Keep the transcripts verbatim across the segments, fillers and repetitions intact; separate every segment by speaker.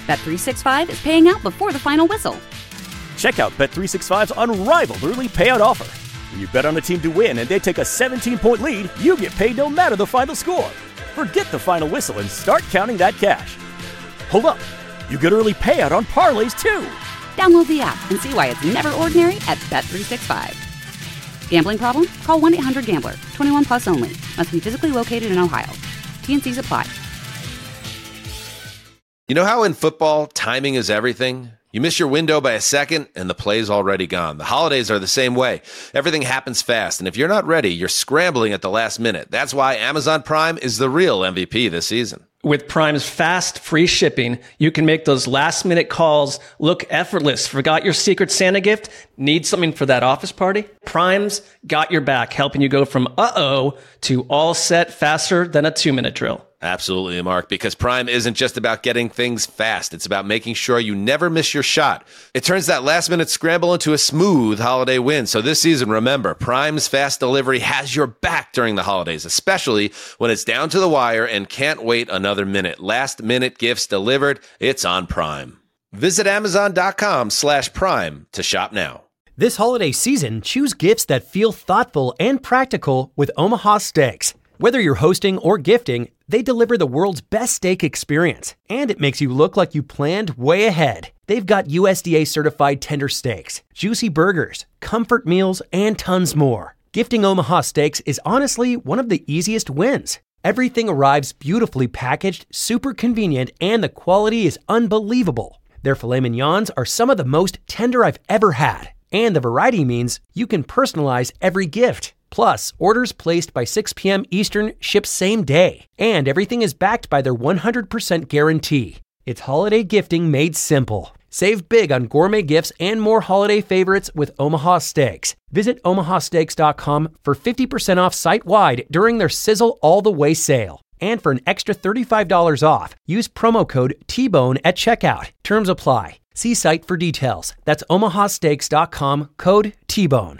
Speaker 1: Bet three sixty-five is paying out before the final whistle.
Speaker 2: Check out Bet three sixty-five's unrivaled early payout offer. When you bet on a team to win and they take a seventeen-point lead, you get paid no matter the final score. Forget the final whistle and start counting that cash. Hold up. You get early payout on parlays, too.
Speaker 1: Download the app and see why it's never ordinary at Bet three sixty-five. Gambling problem? Call one eight hundred gambler. twenty-one plus only. Must be physically located in Ohio. T N Cs apply.
Speaker 3: You know how in football, timing is everything? You miss your window by a second, and the play's already gone. The holidays are the same way. Everything happens fast, and if you're not ready, you're scrambling at the last minute. That's why Amazon Prime is the real M V P this season.
Speaker 4: With Prime's fast, free shipping, you can make those last-minute calls look effortless. Forgot your Secret Santa gift? Need something for that office party? Prime's got your back, helping you go from uh-oh to all set faster than a two-minute drill.
Speaker 3: Absolutely, Mark, because Prime isn't just about getting things fast. It's about making sure you never miss your shot. It turns that last-minute scramble into a smooth holiday win. So this season, remember, Prime's fast delivery has your back during the holidays, especially when it's down to the wire and can't wait another minute. Last-minute gifts delivered, it's on Prime. Visit Amazon.com slash Prime to shop now.
Speaker 5: This holiday season, choose gifts that feel thoughtful and practical with Omaha Steaks. Whether you're hosting or gifting, they deliver the world's best steak experience, and it makes you look like you planned way ahead. They've got U S D A-certified tender steaks, juicy burgers, comfort meals, and tons more. Gifting Omaha Steaks is honestly one of the easiest wins. Everything arrives beautifully packaged, super convenient, and the quality is unbelievable. Their filet mignons are some of the most tender I've ever had, and the variety means you can personalize every gift. Plus, orders placed by six p.m. Eastern ship same day. And everything is backed by their one hundred percent guarantee. It's holiday gifting made simple. Save big on gourmet gifts and more holiday favorites with Omaha Steaks. Visit omaha steaks dot com for fifty percent off site-wide during their Sizzle All the Way sale. And for an extra thirty-five dollars off, use promo code T Bone at checkout. Terms apply. See site for details. That's omaha steaks dot com, code T Bone.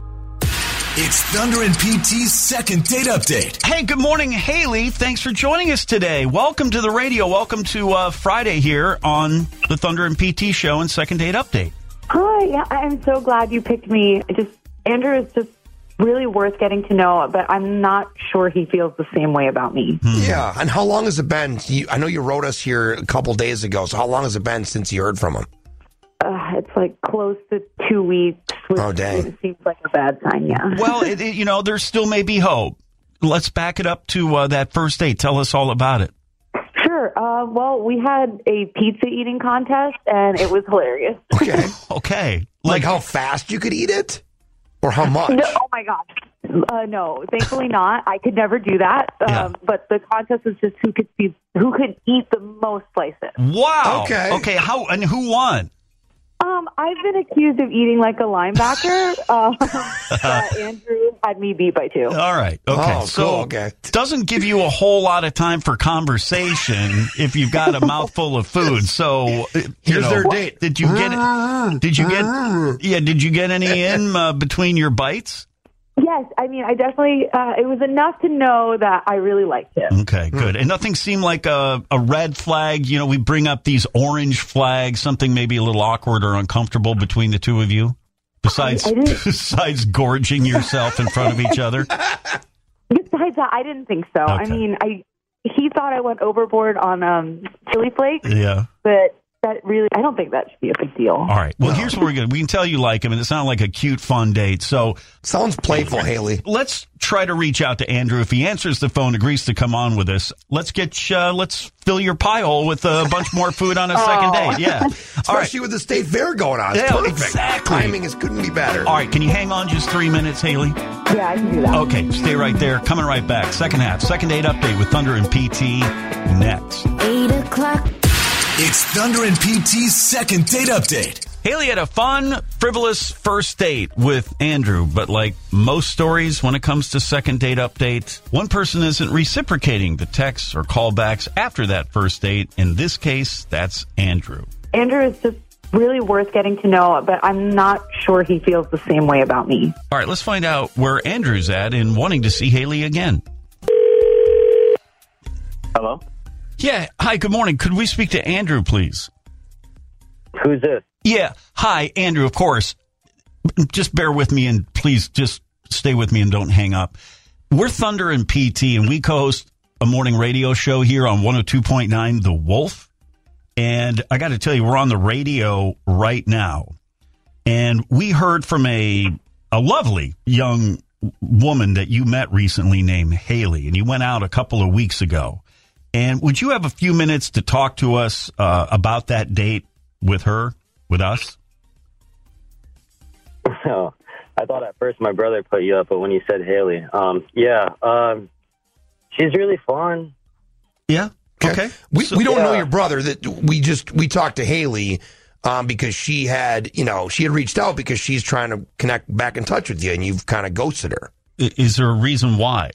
Speaker 6: It's Thunder and P T's second date update.
Speaker 7: Hey, good morning, Haley. Thanks for joining us today. Welcome to the radio. Welcome to uh, Friday here on the Thunder and P T show and second date update.
Speaker 8: Hi, yeah, I'm so glad you picked me. It just Andrew is just really worth getting to know, but I'm not sure he feels the same way about me.
Speaker 9: Hmm. Yeah, and how long has it been? You, I know you wrote us here a couple days ago, so how long has it been since you heard from him?
Speaker 8: Uh, it's like close to two weeks. Which
Speaker 9: oh, dang.
Speaker 8: It seems like a bad sign, yeah.
Speaker 7: Well, it, it, you know, there still may be hope. Let's back it up to uh, that first date. Tell us all about it.
Speaker 8: Sure. Uh, well, we had a pizza eating contest, and it was hilarious.
Speaker 9: Okay.
Speaker 7: okay.
Speaker 9: Like, like how fast you could eat it? Or how much?
Speaker 8: No, oh, my gosh. Uh, no, thankfully not. I could never do that. Um,
Speaker 7: Yeah.
Speaker 8: But the contest was just who could see, who could eat the most slices.
Speaker 7: Wow.
Speaker 9: Okay.
Speaker 7: Okay. How and who won?
Speaker 8: Um, I've been accused of eating like a linebacker. um, but Andrew had me beat by two.
Speaker 7: All right. Okay.
Speaker 9: Oh,
Speaker 7: so
Speaker 9: cool. Okay.
Speaker 7: it doesn't give you a whole lot of time for conversation if you've got a mouthful of food. So uh, you
Speaker 9: Here's
Speaker 7: know,
Speaker 9: their date.
Speaker 7: Did you get? Did you get? Yeah. Did you get any in uh, between your bites?
Speaker 8: Yes, I mean, I definitely, uh, it was enough to know that I really liked him.
Speaker 7: Okay, good. And nothing seemed like a, a red flag. You know, we bring up these orange flags, something maybe a little awkward or uncomfortable between the two of you, besides
Speaker 8: I, I
Speaker 7: besides gorging yourself in front of each other.
Speaker 8: Besides that, I didn't think so.
Speaker 7: Okay.
Speaker 8: I mean, I he thought I went overboard on um, chili flakes,
Speaker 7: Yeah.
Speaker 8: but that really, I don't think that should be a big deal.
Speaker 7: All right. Well, here's what we're going to We can tell you like him, and it sounded like a cute, fun date. So
Speaker 9: Sounds playful, Haley.
Speaker 7: let's try to reach out to Andrew. If he answers the phone, agrees to come on with us, let's get uh, let's fill your pie hole with a bunch more food on a second date. Yeah. All right.
Speaker 9: Especially with the state fair going on. It's
Speaker 7: Yeah,
Speaker 9: perfect.
Speaker 7: exactly.
Speaker 9: Timing is couldn't be better.
Speaker 7: All right. Can you hang on just three minutes, Haley?
Speaker 8: Yeah, I can do that.
Speaker 7: Okay, stay right there. Coming right back. Second half, second date update with Thunder and P T next.
Speaker 10: Eight o'clock.
Speaker 6: It's Thunder and P T's second date update.
Speaker 7: Haley had a fun, frivolous first date with Andrew, but like most stories when it comes to second date update, one person isn't reciprocating the texts or callbacks after that first date. In this case, that's Andrew.
Speaker 8: Andrew is just really worth getting to know, but I'm not sure he feels the same way about me.
Speaker 7: All right, let's find out where Andrew's at in wanting to see Haley again.
Speaker 11: Hello?
Speaker 7: Yeah. Hi, good morning. Could we speak to Andrew, please?
Speaker 10: Who's this?
Speaker 7: Yeah. Hi, Andrew, of course. Just bear with me and please just stay with me and don't hang up. We're Thunder and P T, and we co-host a morning radio show here on one oh two point nine The Wolf. And I got to tell you, we're on the radio right now. And we heard from a a lovely young woman that you met recently named Haley, and you went out a couple of weeks ago. And would you have a few minutes to talk to us uh, about that date with her, with us?
Speaker 10: Oh, I thought at first my brother put you up, but when you said Haley, um, yeah, um, she's really fun.
Speaker 7: Yeah. Okay.
Speaker 9: We
Speaker 7: So-
Speaker 9: we don't know
Speaker 10: Yeah.
Speaker 9: your brother. That we just we talked to Haley um, because she had you know she had reached out because she's trying to connect back in touch with you, and you've kind of ghosted her.
Speaker 7: I- Is there a reason why?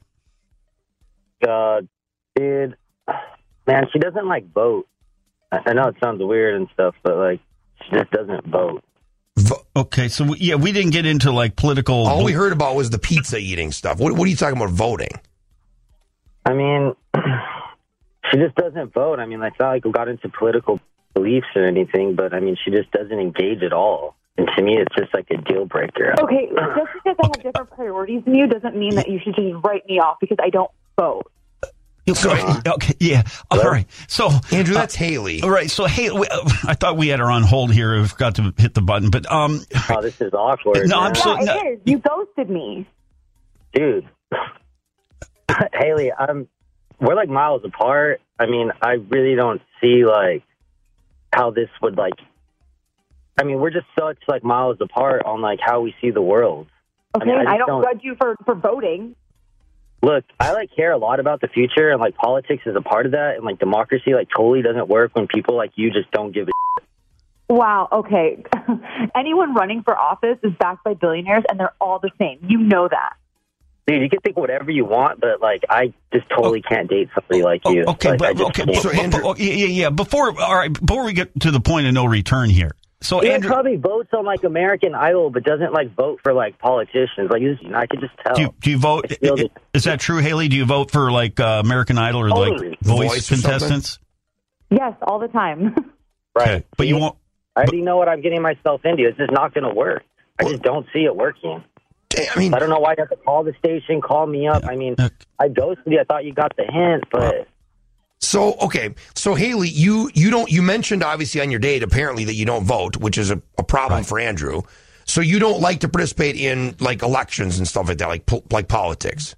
Speaker 10: Uh, dude, man, she doesn't like vote. I I know it sounds weird and stuff, but like, she just doesn't vote.
Speaker 7: Okay, so we, yeah, we didn't get into like political.
Speaker 9: All we heard about was the pizza eating stuff. What, what are you talking about voting?
Speaker 10: I mean, she just doesn't vote. I mean, it's not like we got into political beliefs or anything, but I mean, she just doesn't engage at all. And to me, it's just like a deal breaker.
Speaker 8: Okay, just because I have different priorities than you doesn't mean that you should just write me off because I don't vote.
Speaker 7: So, okay, yeah, all right. So,
Speaker 9: Andrew, that's uh, Haley.
Speaker 7: All right, so Haley, I thought we had her on hold here. I forgot to hit the button, but um.
Speaker 10: Oh, this is awkward.
Speaker 7: No, I'm so.
Speaker 8: Yeah,
Speaker 7: No.
Speaker 8: it is. You ghosted me,
Speaker 10: dude. Haley, I'm. We're like miles apart. I mean, I really don't see like how this would like. I mean, we're just such like miles apart on like how we see the world.
Speaker 8: okay?
Speaker 10: I, mean, I,
Speaker 8: I don't,
Speaker 10: don't
Speaker 8: judge you for, for voting.
Speaker 10: Look, I like care a lot about the future, and like politics is a part of that, and like democracy like totally doesn't work when people like you just don't give a shit.
Speaker 8: Wow, okay. Anyone running for office is backed by billionaires, and they're all the same. You know that.
Speaker 10: Dude, you can think whatever you want, but like I just totally oh. can't date somebody like you.
Speaker 7: Okay,
Speaker 10: like,
Speaker 7: but, okay, but, but, but, yeah, yeah, yeah. Before, all right, before we get to the point of no return here. So
Speaker 10: he
Speaker 7: Andrew
Speaker 10: probably votes on like American Idol, but doesn't like vote for like politicians. Like I could just tell.
Speaker 7: Do you, do you vote? Is, is that true, Haley? Do you vote for like uh, American Idol or
Speaker 10: totally.
Speaker 7: like Voice, Voice contestants?
Speaker 8: Yes, all the time.
Speaker 10: Right,
Speaker 7: okay. But you won't.
Speaker 10: I already know what I'm getting myself into. It's just not going to work. I just don't see it working.
Speaker 9: I mean,
Speaker 10: I don't know why you have to call the station, call me up. I mean, I ghosted you. I thought you got the hint, but.
Speaker 9: So, okay. So, Haley, you, you don't, you mentioned obviously on your date, apparently, that you don't vote, which is a, a problem right. for Andrew. So you don't like to participate in like elections and stuff like that, like, po- like politics.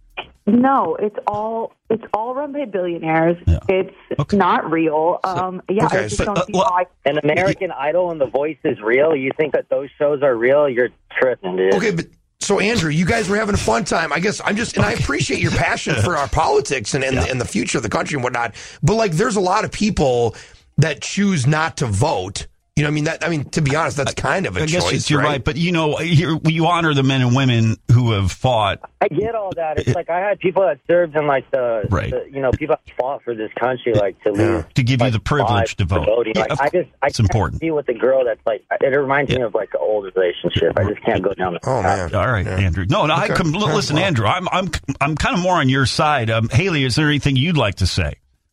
Speaker 8: No, it's all, it's all run by billionaires. Yeah. It's okay. not real. Um, yeah,
Speaker 9: okay.
Speaker 8: I just
Speaker 9: so,
Speaker 8: don't
Speaker 9: uh,
Speaker 8: see
Speaker 9: well,
Speaker 8: how I...
Speaker 10: An American Idol and The Voice is real? You think that those shows are real? You're tripping, dude.
Speaker 9: Okay, but so Andrew, you guys were having a fun time. I guess I'm just, and I appreciate your passion for our politics and, and, yeah. and the future of the country and whatnot. But like, there's a lot of people that choose not to vote. You know, I mean, that, I mean, to be honest, that's kind of a
Speaker 7: I guess
Speaker 9: choice.
Speaker 7: You're
Speaker 9: right?
Speaker 7: right, but you know, you, you honor the men and women who have fought.
Speaker 10: I get all that. It's like I had people that served in like the,
Speaker 7: right.
Speaker 10: the you know, people that fought for this country, like to leave,
Speaker 7: to give
Speaker 10: like,
Speaker 7: you the privilege to vote.
Speaker 10: Voting.
Speaker 7: Yeah,
Speaker 10: like, I just, I
Speaker 7: it's
Speaker 10: can't
Speaker 7: important.
Speaker 10: see with the girl that's like, it reminds yeah. me of like an old relationship. I just can't go down the
Speaker 9: oh
Speaker 10: path.
Speaker 9: man.
Speaker 7: All right,
Speaker 9: yeah.
Speaker 7: Andrew. No, no. Okay. I come, listen, well. Andrew. I'm, I'm, I'm kind of more on your side. Um, Haley, is there anything you'd like to say?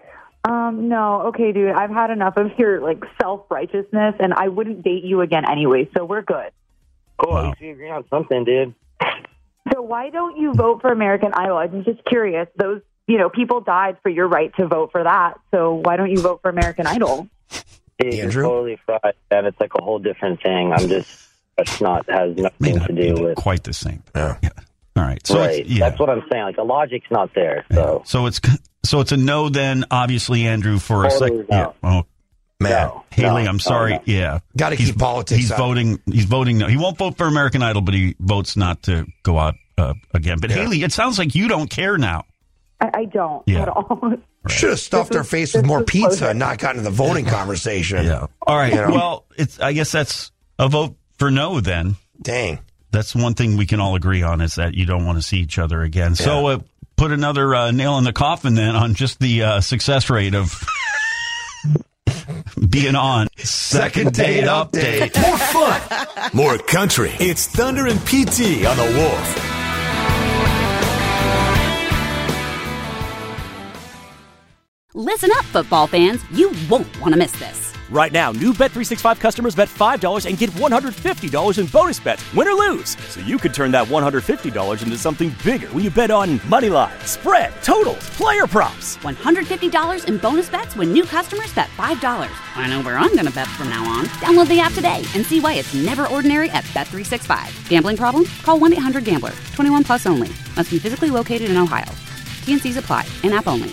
Speaker 8: Um, no, okay, dude, I've had enough of your, like, self-righteousness, and I wouldn't date you again anyway, so we're good.
Speaker 10: Cool, wow. At least we agree on something, dude.
Speaker 8: So why don't you vote for American Idol? I'm just curious. Those, you know, people died for your right to vote for that, so why don't you vote for American Idol?
Speaker 10: Dude,
Speaker 9: Andrew?
Speaker 10: You're totally fried, and it's like a whole different thing. I'm just, it's not, has nothing
Speaker 7: not
Speaker 10: to do with...
Speaker 7: Quite the same.
Speaker 9: Yeah.
Speaker 7: yeah. All right. So
Speaker 10: right.
Speaker 7: yeah.
Speaker 10: That's what I'm saying. Like, the logic's not there, so...
Speaker 7: Yeah. So it's... So it's a no then, obviously, Andrew, for
Speaker 10: totally
Speaker 7: a second.
Speaker 10: No.
Speaker 7: Yeah. Oh,
Speaker 9: man.
Speaker 10: No,
Speaker 7: Haley,
Speaker 10: no,
Speaker 7: I'm sorry.
Speaker 10: No, no.
Speaker 7: Yeah.
Speaker 9: Got to keep politics
Speaker 7: He's
Speaker 9: out.
Speaker 7: voting. He's voting no. He won't vote for American Idol, but he votes not to go out uh, again. But yeah. Haley, it sounds like you don't care now.
Speaker 8: I, I don't
Speaker 7: yeah.
Speaker 8: at all.
Speaker 9: Right. Should have stuffed
Speaker 8: this
Speaker 9: our
Speaker 8: is,
Speaker 9: face with more pizza
Speaker 8: closer.
Speaker 9: and not gotten into the voting conversation.
Speaker 7: Yeah. All right.
Speaker 9: You know?
Speaker 7: Well, it's. I guess that's a vote for no then.
Speaker 9: Dang.
Speaker 7: That's one thing we can all agree on is that you don't want to see each other again. Yeah. So uh, put another uh, nail in the coffin then on just the uh, success rate of being on Second Date Update.
Speaker 6: More fun, more country. It's Thunder and P T on the Wolf.
Speaker 1: Listen up, football fans. You won't want to miss this.
Speaker 2: Right now, new Bet three sixty-five customers bet five dollars and get one hundred fifty dollars in bonus bets, win or lose. So you could turn that one hundred fifty dollars into something bigger when you bet on money line, spread, totals, player props.
Speaker 1: one hundred fifty dollars in bonus bets when new customers bet five dollars. I know where I'm going to bet from now on. Download the app today and see why it's never ordinary at Bet three sixty-five. Gambling problem? Call one eight hundred gambler. twenty-one plus only. Must be physically located in Ohio. T N Cs apply. In-app only.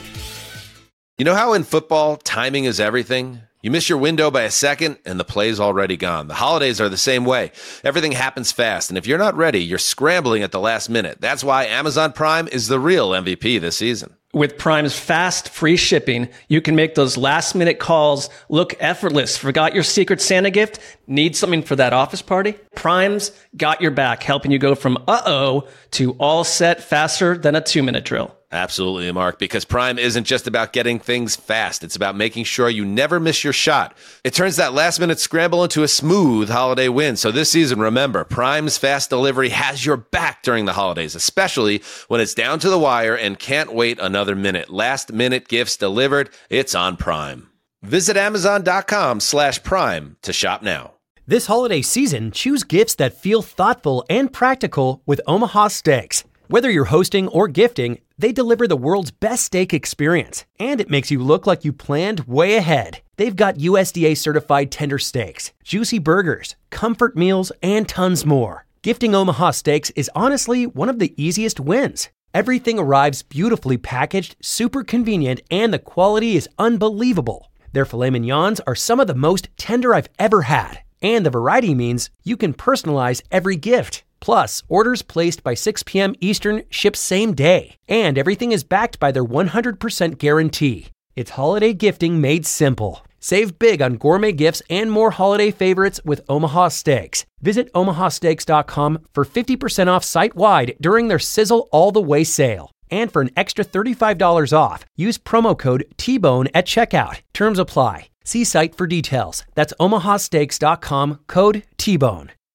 Speaker 3: You know how in football, timing is everything? You miss your window by a second, and the play's already gone. The holidays are the same way. Everything happens fast, and if you're not ready, you're scrambling at the last minute. That's why Amazon Prime is the real M V P this season.
Speaker 4: With Prime's fast, free shipping, you can make those last-minute calls look effortless. Forgot your Secret Santa gift? Need something for that office party? Prime's got your back, helping you go from uh-oh to all set faster than a two-minute drill.
Speaker 3: Absolutely, Mark, because Prime isn't just about getting things fast. It's about making sure you never miss your shot. It turns that last-minute scramble into a smooth holiday win. So this season, remember, Prime's fast delivery has your back during the holidays, especially when it's down to the wire and can't wait another minute. Last-minute gifts delivered, it's on Prime. Visit Amazon.com slash Prime to shop now.
Speaker 5: This holiday season, choose gifts that feel thoughtful and practical with Omaha Steaks. Whether you're hosting or gifting, they deliver the world's best steak experience, and it makes you look like you planned way ahead. They've got U S D A-certified tender steaks, juicy burgers, comfort meals, and tons more. Gifting Omaha Steaks is honestly one of the easiest wins. Everything arrives beautifully packaged, super convenient, and the quality is unbelievable. Their filet mignons are some of the most tender I've ever had, and the variety means you can personalize every gift. Plus, orders placed by six p.m. Eastern ship same day. And everything is backed by their one hundred percent guarantee. It's holiday gifting made simple. Save big on gourmet gifts and more holiday favorites with Omaha Steaks. Visit omaha steaks dot com for fifty percent off site-wide during their Sizzle All the Way sale. And for an extra thirty-five dollars off, use promo code T bone at checkout. Terms apply. See site for details. That's omaha steaks dot com, code T bone.